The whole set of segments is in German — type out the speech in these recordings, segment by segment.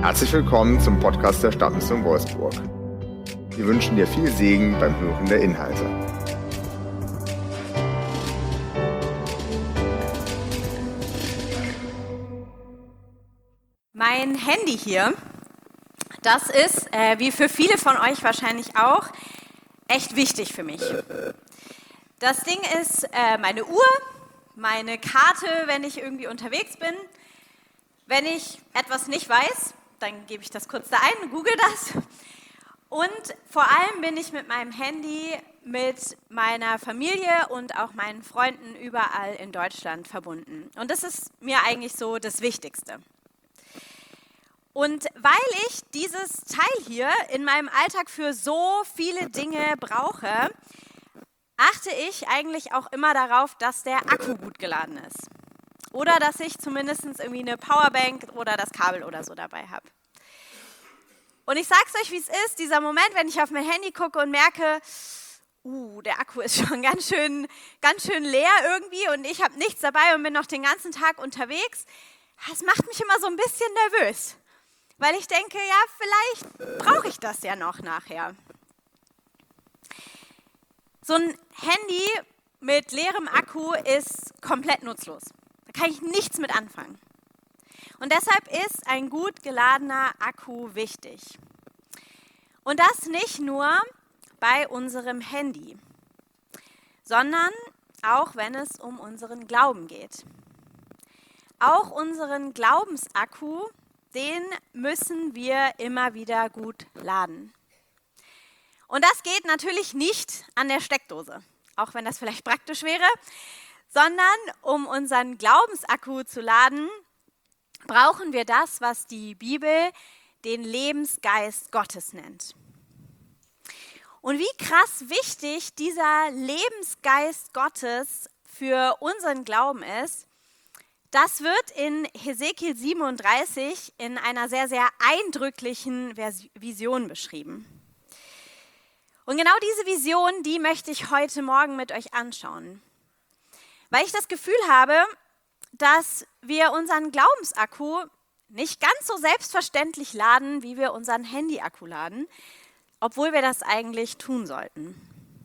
Herzlich willkommen zum Podcast der Stadtmission Wolfsburg. Wir wünschen dir viel Segen beim Hören der Inhalte. Mein Handy hier, das ist, wie für viele von euch wahrscheinlich auch, echt wichtig für mich. Das Ding ist meine Uhr, meine Karte, wenn ich irgendwie unterwegs bin. Wenn ich etwas nicht weiß, dann gebe ich das kurz da ein, google das. Und vor allem bin ich mit meinem Handy mit meiner Familie und auch meinen Freunden überall in Deutschland verbunden. Und das ist mir eigentlich so das Wichtigste. Und weil ich dieses Teil hier in meinem Alltag für so viele Dinge brauche, achte ich eigentlich auch immer darauf, dass der Akku gut geladen ist. Oder dass ich zumindest irgendwie eine Powerbank oder das Kabel oder so dabei habe. Und ich sag's euch, wie es ist, dieser Moment, wenn ich auf mein Handy gucke und merke, der Akku ist schon ganz schön leer irgendwie und ich habe nichts dabei und bin noch den ganzen Tag unterwegs, das macht mich immer so ein bisschen nervös. Weil ich denke, ja, vielleicht brauche ich das ja noch nachher. So ein Handy mit leerem Akku ist komplett nutzlos. Da kann ich nichts mit anfangen. Und deshalb ist ein gut geladener Akku wichtig. Und das nicht nur bei unserem Handy, sondern auch wenn es um unseren Glauben geht. Auch unseren Glaubensakku, den müssen wir immer wieder gut laden. Und das geht natürlich nicht an der Steckdose, auch wenn das vielleicht praktisch wäre, sondern um unseren Glaubensakku zu laden, brauchen wir das, was die Bibel den Lebensgeist Gottes nennt. Und wie krass wichtig dieser Lebensgeist Gottes für unseren Glauben ist, das wird in Hesekiel 37 in einer sehr, sehr eindrücklichen Vision beschrieben. Und genau diese Vision, die möchte ich heute Morgen mit euch anschauen. Weil ich das Gefühl habe, dass wir unseren Glaubensakku nicht ganz so selbstverständlich laden, wie wir unseren Handyakku laden, obwohl wir das eigentlich tun sollten.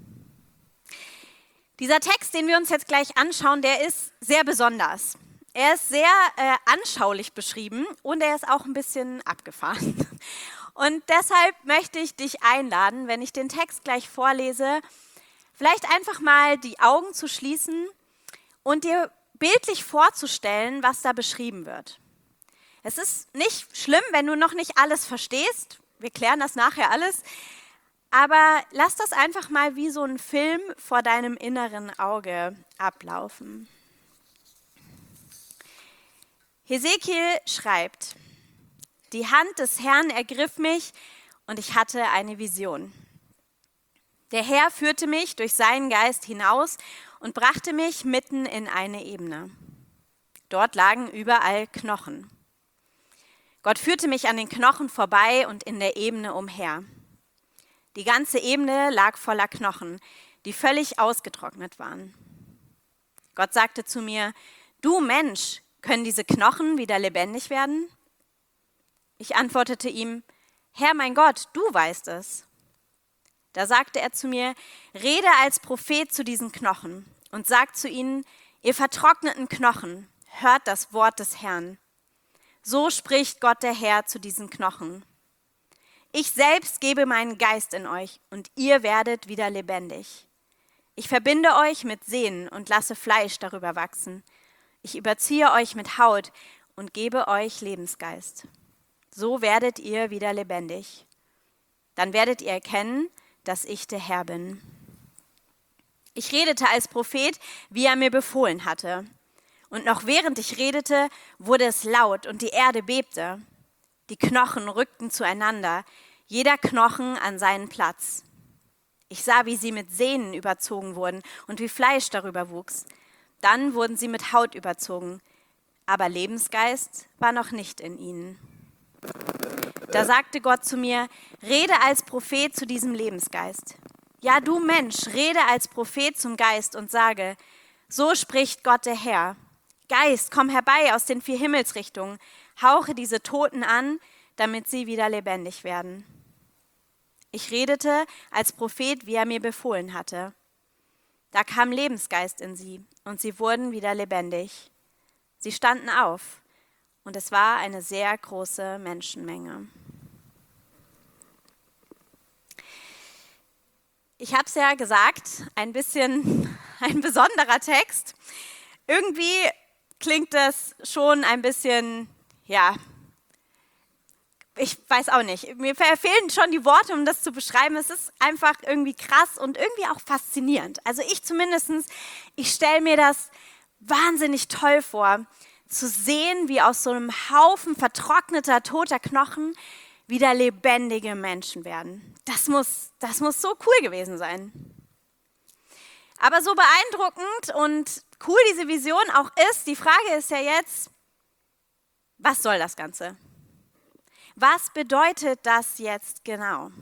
Dieser Text, den wir uns jetzt gleich anschauen, der ist sehr besonders. Er ist sehr anschaulich beschrieben und er ist auch ein bisschen abgefahren. Und deshalb möchte ich dich einladen, wenn ich den Text gleich vorlese, vielleicht einfach mal die Augen zu schließen und dir bildlich vorzustellen, was da beschrieben wird. Es ist nicht schlimm, wenn du noch nicht alles verstehst. Wir klären das nachher alles. Aber lass das einfach mal wie so ein Film vor deinem inneren Auge ablaufen. Hesekiel schreibt: Die Hand des Herrn ergriff mich und ich hatte eine Vision. Der Herr führte mich durch seinen Geist hinaus und brachte mich mitten in eine Ebene. Dort lagen überall Knochen. Gott führte mich an den Knochen vorbei und in der Ebene umher. Die ganze Ebene lag voller Knochen, die völlig ausgetrocknet waren. Gott sagte zu mir: Du Mensch, können diese Knochen wieder lebendig werden? Ich antwortete ihm: Herr mein Gott, du weißt es. Da sagte er zu mir: Rede als Prophet zu diesen Knochen und sag zu ihnen: Ihr vertrockneten Knochen, hört das Wort des Herrn. So spricht Gott der Herr zu diesen Knochen. Ich selbst gebe meinen Geist in euch und ihr werdet wieder lebendig. Ich verbinde euch mit Sehnen und lasse Fleisch darüber wachsen. Ich überziehe euch mit Haut und gebe euch Lebensgeist. So werdet ihr wieder lebendig. Dann werdet ihr erkennen, dass ich der Herr bin. Ich redete als Prophet, wie er mir befohlen hatte. Und noch während ich redete, wurde es laut und die Erde bebte. Die Knochen rückten zueinander, jeder Knochen an seinen Platz. Ich sah, wie sie mit Sehnen überzogen wurden und wie Fleisch darüber wuchs. Dann wurden sie mit Haut überzogen, aber Lebensgeist war noch nicht in ihnen. Da sagte Gott zu mir: Rede als Prophet zu diesem Lebensgeist. Ja, du Mensch, rede als Prophet zum Geist und sage: So spricht Gott der Herr. Geist, komm herbei aus den 4 Himmelsrichtungen, hauche diese Toten an, damit sie wieder lebendig werden. Ich redete als Prophet, wie er mir befohlen hatte. Da kam Lebensgeist in sie und sie wurden wieder lebendig. Sie standen auf und es war eine sehr große Menschenmenge. Ich habe es ja gesagt, ein bisschen ein besonderer Text. Irgendwie klingt das schon ein bisschen, ja, ich weiß auch nicht. Mir fehlen schon die Worte, um das zu beschreiben. Es ist einfach irgendwie krass und irgendwie auch faszinierend. Also ich zumindest, ich stelle mir das wahnsinnig toll vor, zu sehen, wie aus so einem Haufen vertrockneter, toter Knochen wieder lebendige Menschen werden. Das muss so cool gewesen sein. Aber so beeindruckend und cool diese Vision auch ist, die Frage ist ja jetzt, was soll das Ganze? Was bedeutet das jetzt genau?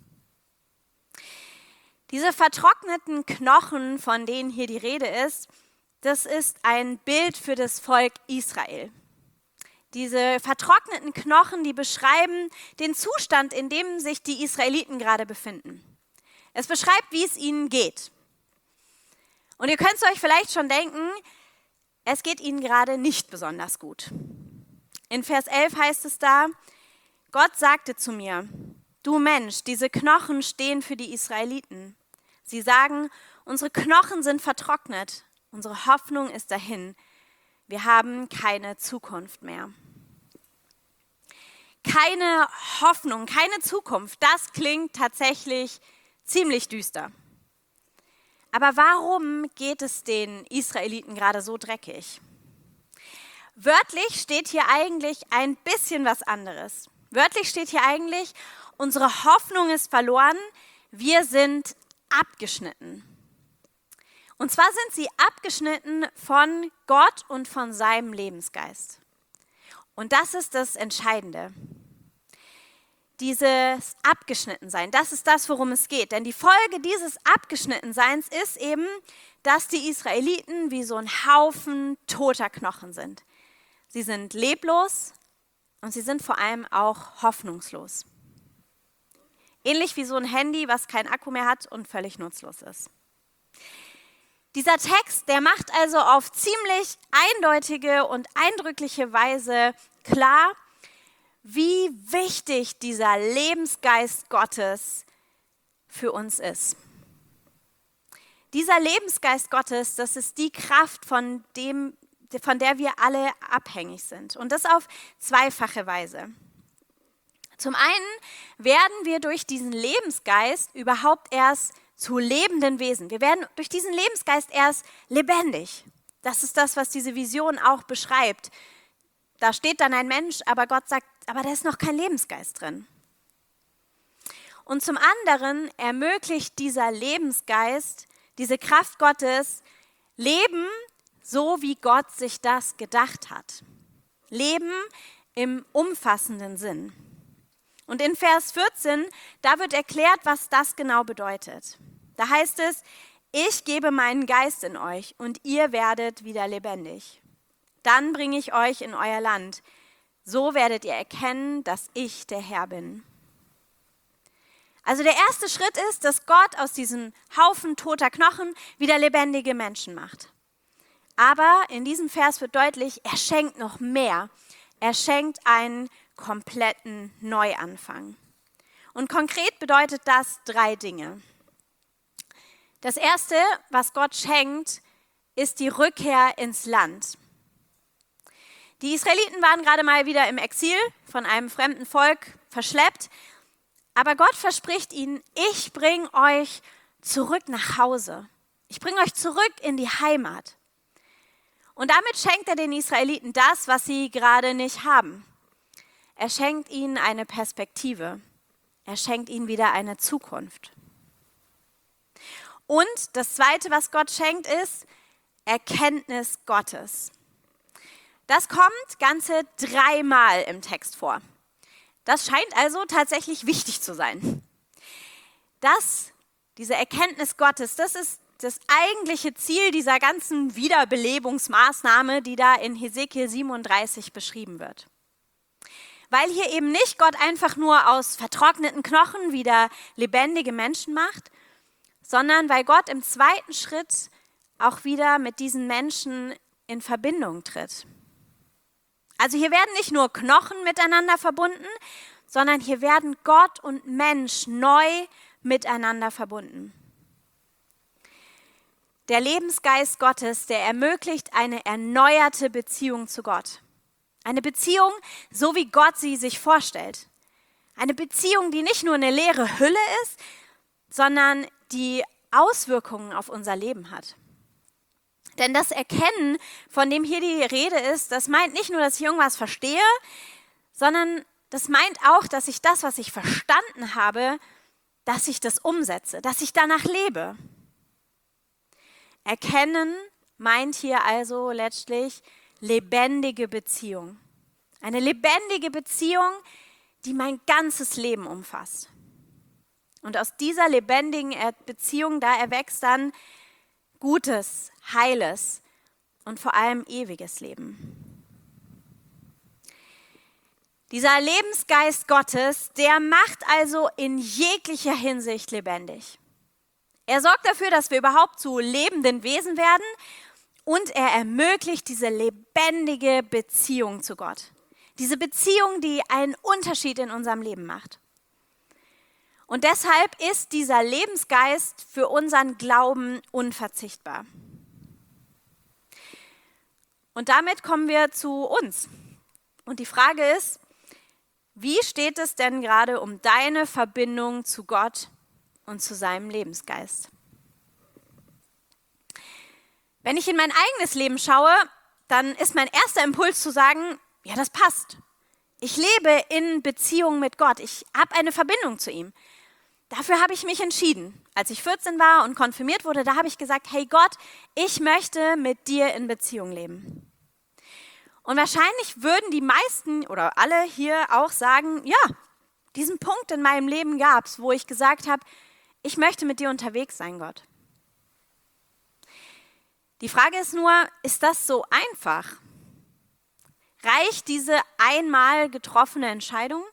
Diese vertrockneten Knochen, von denen hier die Rede ist, das ist ein Bild für das Volk Israel. Diese vertrockneten Knochen, die beschreiben den Zustand, in dem sich die Israeliten gerade befinden. Es beschreibt, wie es ihnen geht. Und ihr könnt es euch vielleicht schon denken, es geht ihnen gerade nicht besonders gut. In Vers 11 heißt es da, Gott sagte zu mir, du Mensch, diese Knochen stehen für die Israeliten. Sie sagen, unsere Knochen sind vertrocknet, unsere Hoffnung ist dahin, wir haben keine Zukunft mehr. Keine Hoffnung, keine Zukunft, das klingt tatsächlich ziemlich düster. Aber warum geht es den Israeliten gerade so dreckig? Wörtlich steht hier eigentlich ein bisschen was anderes. Wörtlich steht hier eigentlich, unsere Hoffnung ist verloren, wir sind abgeschnitten. Und zwar sind sie abgeschnitten von Gott und von seinem Lebensgeist. Und das ist das Entscheidende. Dieses Abgeschnittensein, das ist das, worum es geht. Denn die Folge dieses Abgeschnittenseins ist eben, dass die Israeliten wie so ein Haufen toter Knochen sind. Sie sind leblos und sie sind vor allem auch hoffnungslos. Ähnlich wie so ein Handy, was keinen Akku mehr hat und völlig nutzlos ist. Dieser Text, der macht also auf ziemlich eindeutige und eindrückliche Weise klar, wie wichtig dieser Lebensgeist Gottes für uns ist. Dieser Lebensgeist Gottes, das ist die Kraft, von der wir alle abhängig sind. Und das auf zweifache Weise. Zum einen werden wir durch diesen Lebensgeist überhaupt erst zu lebenden Wesen. Wir werden durch diesen Lebensgeist erst lebendig. Das ist das, was diese Vision auch beschreibt. Da steht dann ein Mensch, aber Gott sagt, aber da ist noch kein Lebensgeist drin. Und zum anderen ermöglicht dieser Lebensgeist, diese Kraft Gottes, Leben, so wie Gott sich das gedacht hat. Leben im umfassenden Sinn. Und in Vers 14, da wird erklärt, was das genau bedeutet. Da heißt es, ich gebe meinen Geist in euch und ihr werdet wieder lebendig. Dann bringe ich euch in euer Land. So werdet ihr erkennen, dass ich der Herr bin. Also der erste Schritt ist, dass Gott aus diesem Haufen toter Knochen wieder lebendige Menschen macht. Aber in diesem Vers wird deutlich, er schenkt noch mehr. Er schenkt einen kompletten Neuanfang. Und konkret bedeutet das 3 Dinge. Das erste, was Gott schenkt, ist die Rückkehr ins Land. Die Israeliten waren gerade mal wieder im Exil, von einem fremden Volk verschleppt. Aber Gott verspricht ihnen, ich bringe euch zurück nach Hause. Ich bringe euch zurück in die Heimat. Und damit schenkt er den Israeliten das, was sie gerade nicht haben. Er schenkt ihnen eine Perspektive. Er schenkt ihnen wieder eine Zukunft. Und das Zweite, was Gott schenkt, ist Erkenntnis Gottes. Das kommt ganze 3 Mal im Text vor. Das scheint also tatsächlich wichtig zu sein. Diese Erkenntnis Gottes, das ist das eigentliche Ziel dieser ganzen Wiederbelebungsmaßnahme, die da in Hesekiel 37 beschrieben wird. weil hier eben nicht Gott einfach nur aus vertrockneten Knochen wieder lebendige Menschen macht, sondern weil Gott im zweiten Schritt auch wieder mit diesen Menschen in Verbindung tritt. Also hier werden nicht nur Knochen miteinander verbunden, sondern hier werden Gott und Mensch neu miteinander verbunden. Der Lebensgeist Gottes, der ermöglicht eine erneuerte Beziehung zu Gott. Eine Beziehung, so wie Gott sie sich vorstellt. Eine Beziehung, die nicht nur eine leere Hülle ist, sondern die Auswirkungen auf unser Leben hat. Denn das Erkennen, von dem hier die Rede ist, das meint nicht nur, dass ich irgendwas verstehe, sondern das meint auch, dass ich das, was ich verstanden habe, dass ich das umsetze, dass ich danach lebe. Erkennen meint hier also letztlich lebendige Beziehung. Eine lebendige Beziehung, die mein ganzes Leben umfasst. Und aus dieser lebendigen Beziehung, da erwächst dann gutes, heiles und vor allem ewiges Leben. Dieser Lebensgeist Gottes, der macht also in jeglicher Hinsicht lebendig. Er sorgt dafür, dass wir überhaupt zu lebenden Wesen werden und er ermöglicht diese lebendige Beziehung zu Gott. Diese Beziehung, die einen Unterschied in unserem Leben macht. Und deshalb ist dieser Lebensgeist für unseren Glauben unverzichtbar. Und damit kommen wir zu uns. Und die Frage ist, wie steht es denn gerade um deine Verbindung zu Gott und zu seinem Lebensgeist? Wenn ich in mein eigenes Leben schaue, dann ist mein erster Impuls zu sagen, ja, das passt. Ich lebe in Beziehung mit Gott. Ich habe eine Verbindung zu ihm. Dafür habe ich mich entschieden. Als ich 14 war und konfirmiert wurde, da habe ich gesagt, hey Gott, ich möchte mit dir in Beziehung leben. Und wahrscheinlich würden die meisten oder alle hier auch sagen, ja, diesen Punkt in meinem Leben gab es, wo ich gesagt habe, ich möchte mit dir unterwegs sein, Gott. Die Frage ist nur, ist das so einfach? Reicht diese einmal getroffene Entscheidung?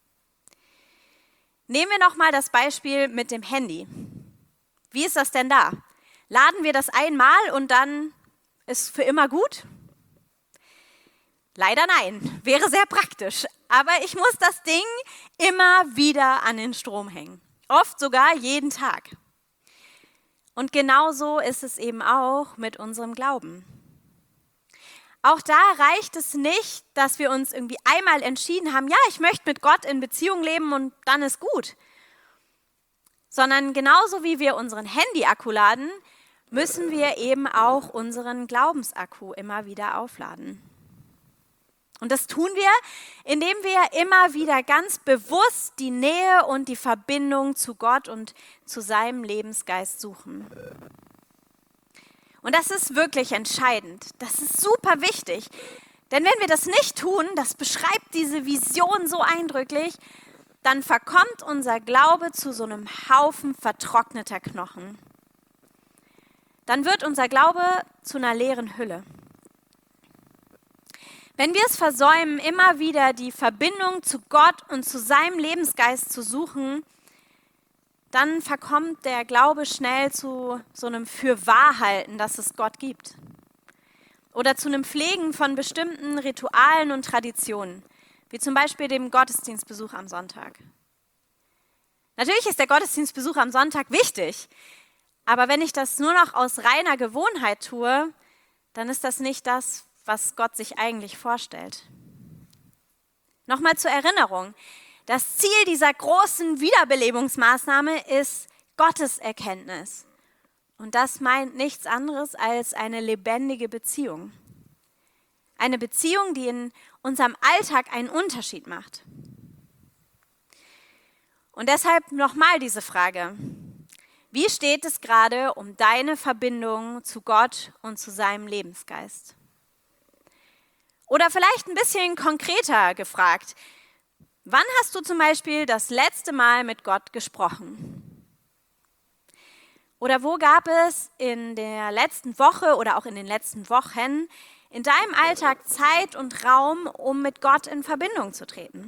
Nehmen wir nochmal das Beispiel mit dem Handy. Wie ist das denn da? Laden wir das einmal und dann ist für immer gut? Leider nein, wäre sehr praktisch. Aber ich muss das Ding immer wieder an den Strom hängen. Oft sogar jeden Tag. Und genauso ist es eben auch mit unserem Glauben. Auch da reicht es nicht, dass wir uns irgendwie einmal entschieden haben, ja, ich möchte mit Gott in Beziehung leben und dann ist gut. Sondern genauso wie wir unseren Handy-Akku laden, müssen wir eben auch unseren Glaubensakku immer wieder aufladen. Und das tun wir, indem wir immer wieder ganz bewusst die Nähe und die Verbindung zu Gott und zu seinem Lebensgeist suchen. Und das ist wirklich entscheidend. Das ist super wichtig. Denn wenn wir das nicht tun, das beschreibt diese Vision so eindrücklich, dann verkommt unser Glaube zu so einem Haufen vertrockneter Knochen. Dann wird unser Glaube zu einer leeren Hülle. Wenn wir es versäumen, immer wieder die Verbindung zu Gott und zu seinem Lebensgeist zu suchen, dann verkommt der Glaube schnell zu so einem Fürwahrhalten, dass es Gott gibt. Oder zu einem Pflegen von bestimmten Ritualen und Traditionen, wie zum Beispiel dem Gottesdienstbesuch am Sonntag. Natürlich ist der Gottesdienstbesuch am Sonntag wichtig, aber wenn ich das nur noch aus reiner Gewohnheit tue, dann ist das nicht das, was Gott sich eigentlich vorstellt. Nochmal zur Erinnerung. Das Ziel dieser großen Wiederbelebungsmaßnahme ist Gotteserkenntnis. Und das meint nichts anderes als eine lebendige Beziehung. Eine Beziehung, die in unserem Alltag einen Unterschied macht. Und deshalb nochmal diese Frage. Wie steht es gerade um deine Verbindung zu Gott und zu seinem Lebensgeist? Oder vielleicht ein bisschen konkreter gefragt. Wann hast du zum Beispiel das letzte Mal mit Gott gesprochen? Oder wo gab es in der letzten Woche oder auch in den letzten Wochen in deinem Alltag Zeit und Raum, um mit Gott in Verbindung zu treten?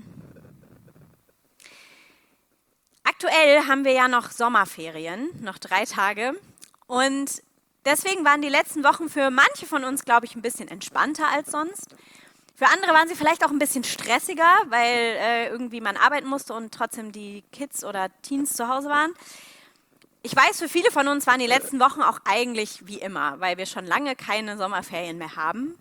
Aktuell haben wir ja noch Sommerferien, noch 3 Tage. Und deswegen waren die letzten Wochen für manche von uns, glaube ich, ein bisschen entspannter als sonst. Für andere waren sie vielleicht auch ein bisschen stressiger, weil irgendwie man arbeiten musste und trotzdem die Kids oder Teens zu Hause waren. Ich weiß, für viele von uns waren die letzten Wochen auch eigentlich wie immer, weil wir schon lange keine Sommerferien mehr haben.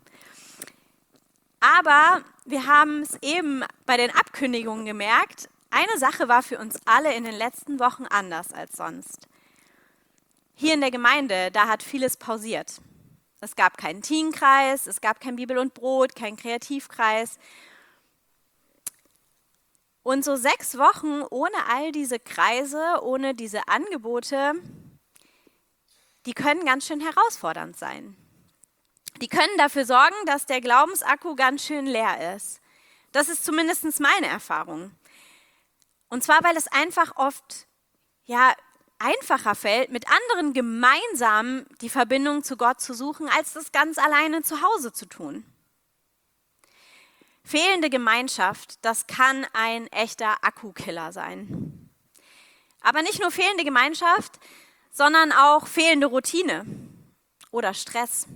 Aber wir haben es eben bei den Abkündigungen gemerkt, eine Sache war für uns alle in den letzten Wochen anders als sonst. Hier in der Gemeinde, da hat vieles pausiert. Es gab keinen Teenkreis, es gab kein Bibel und Brot, keinen Kreativkreis. Und so 6 Wochen ohne all diese Kreise, ohne diese Angebote, die können ganz schön herausfordernd sein. Die können dafür sorgen, dass der Glaubensakku ganz schön leer ist. Das ist zumindest meine Erfahrung. Und zwar, weil es einfach oft einfacher fällt, mit anderen gemeinsam die Verbindung zu Gott zu suchen, als das ganz alleine zu Hause zu tun. Fehlende Gemeinschaft, das kann ein echter Akkukiller sein. Aber nicht nur fehlende Gemeinschaft, sondern auch fehlende Routine oder Stress.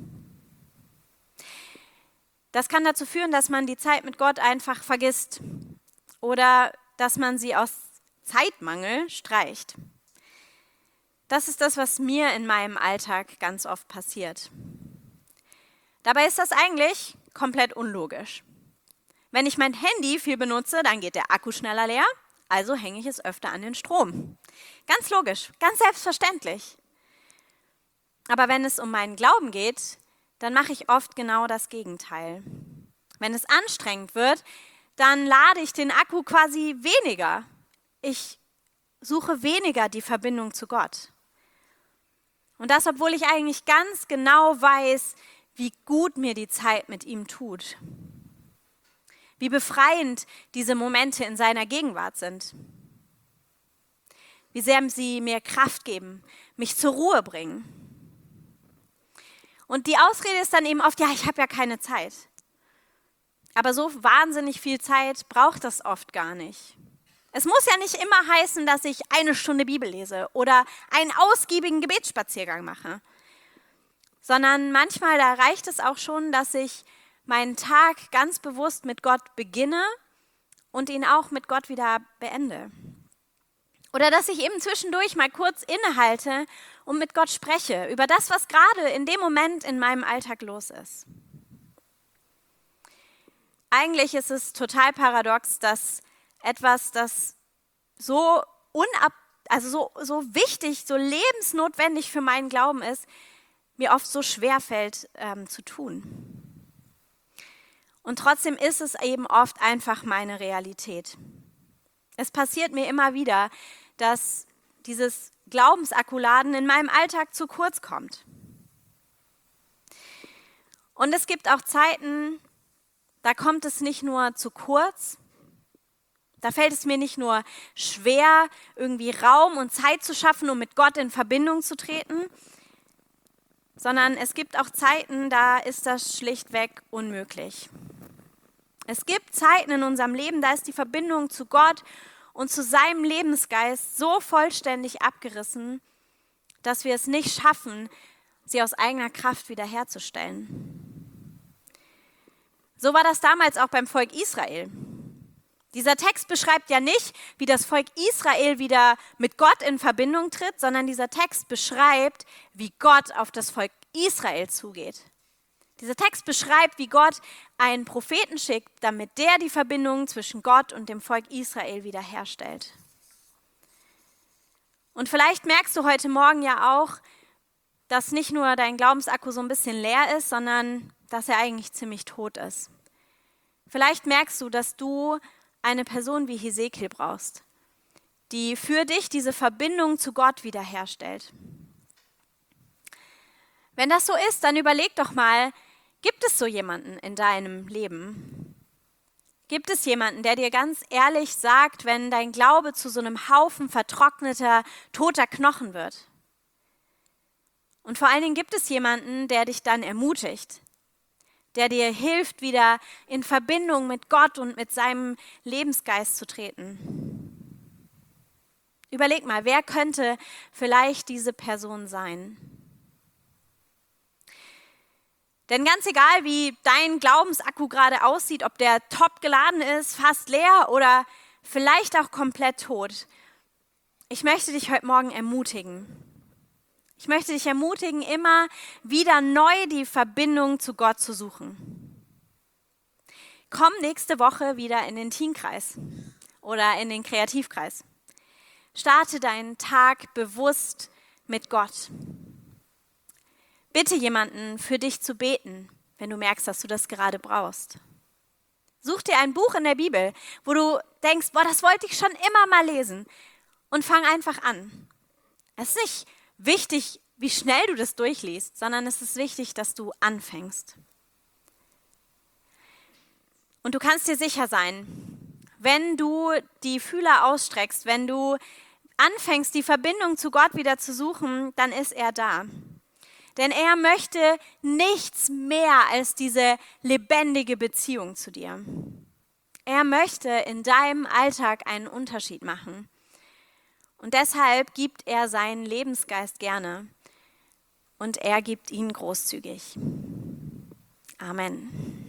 Das kann dazu führen, dass man die Zeit mit Gott einfach vergisst oder dass man sie aus Zeitmangel streicht. Das ist das, was mir in meinem Alltag ganz oft passiert. Dabei ist das eigentlich komplett unlogisch. Wenn ich mein Handy viel benutze, dann geht der Akku schneller leer, also hänge ich es öfter an den Strom. Ganz logisch, ganz selbstverständlich. Aber wenn es um meinen Glauben geht, dann mache ich oft genau das Gegenteil. Wenn es anstrengend wird, dann lade ich den Akku quasi weniger. Ich suche weniger die Verbindung zu Gott. Und das, obwohl ich eigentlich ganz genau weiß, wie gut mir die Zeit mit ihm tut. Wie befreiend diese Momente in seiner Gegenwart sind. Wie sehr sie mir Kraft geben, mich zur Ruhe bringen. Und die Ausrede ist dann eben oft, ja, ich habe ja keine Zeit. Aber so wahnsinnig viel Zeit braucht das oft gar nicht. Es muss ja nicht immer heißen, dass ich 1 Stunde Bibel lese oder einen ausgiebigen Gebetsspaziergang mache. Sondern manchmal, da reicht es auch schon, dass ich meinen Tag ganz bewusst mit Gott beginne und ihn auch mit Gott wieder beende. Oder dass ich eben zwischendurch mal kurz innehalte und mit Gott spreche über das, was gerade in dem Moment in meinem Alltag los ist. Eigentlich ist es total paradox, dass etwas, das so wichtig, so lebensnotwendig für meinen Glauben ist, mir oft so schwer fällt zu tun. Und trotzdem ist es eben oft einfach meine Realität. Es passiert mir immer wieder, dass dieses Glaubensakkuladen in meinem Alltag zu kurz kommt. Und es gibt auch Zeiten, da kommt es nicht nur zu kurz, da fällt es mir nicht nur schwer, irgendwie Raum und Zeit zu schaffen, um mit Gott in Verbindung zu treten, sondern es gibt auch Zeiten, da ist das schlichtweg unmöglich. Es gibt Zeiten in unserem Leben, da ist die Verbindung zu Gott und zu seinem Lebensgeist so vollständig abgerissen, dass wir es nicht schaffen, sie aus eigener Kraft wiederherzustellen. So war das damals auch beim Volk Israel. Dieser Text beschreibt ja nicht, wie das Volk Israel wieder mit Gott in Verbindung tritt, sondern dieser Text beschreibt, wie Gott auf das Volk Israel zugeht. Dieser Text beschreibt, wie Gott einen Propheten schickt, damit der die Verbindung zwischen Gott und dem Volk Israel wiederherstellt. Und vielleicht merkst du heute Morgen ja auch, dass nicht nur dein Glaubensakku so ein bisschen leer ist, sondern dass er eigentlich ziemlich tot ist. Vielleicht merkst du, dass du eine Person wie Hesekiel brauchst, die für dich diese Verbindung zu Gott wiederherstellt. Wenn das so ist, dann überleg doch mal, gibt es so jemanden in deinem Leben? Gibt es jemanden, der dir ganz ehrlich sagt, wenn dein Glaube zu so einem Haufen vertrockneter, toter Knochen wird? Und vor allen Dingen gibt es jemanden, der dich dann ermutigt, der dir hilft, wieder in Verbindung mit Gott und mit seinem Lebensgeist zu treten. Überleg mal, wer könnte vielleicht diese Person sein? Denn ganz egal, wie dein Glaubensakku gerade aussieht, ob der top geladen ist, fast leer oder vielleicht auch komplett tot, ich möchte dich heute Morgen ermutigen. Ich möchte dich ermutigen, immer wieder neu die Verbindung zu Gott zu suchen. Komm nächste Woche wieder in den Teenkreis oder in den Kreativkreis. Starte deinen Tag bewusst mit Gott. Bitte jemanden, für dich zu beten, wenn du merkst, dass du das gerade brauchst. Such dir ein Buch in der Bibel, wo du denkst, boah, das wollte ich schon immer mal lesen. Und fang einfach an. Es ist nicht wichtig, wie schnell du das durchliest, sondern es ist wichtig, dass du anfängst. Und du kannst dir sicher sein, wenn du die Fühler ausstreckst, wenn du anfängst, die Verbindung zu Gott wieder zu suchen, dann ist er da. Denn er möchte nichts mehr als diese lebendige Beziehung zu dir. Er möchte in deinem Alltag einen Unterschied machen. Und deshalb gibt er seinen Lebensgeist gerne. Und er gibt ihn großzügig. Amen.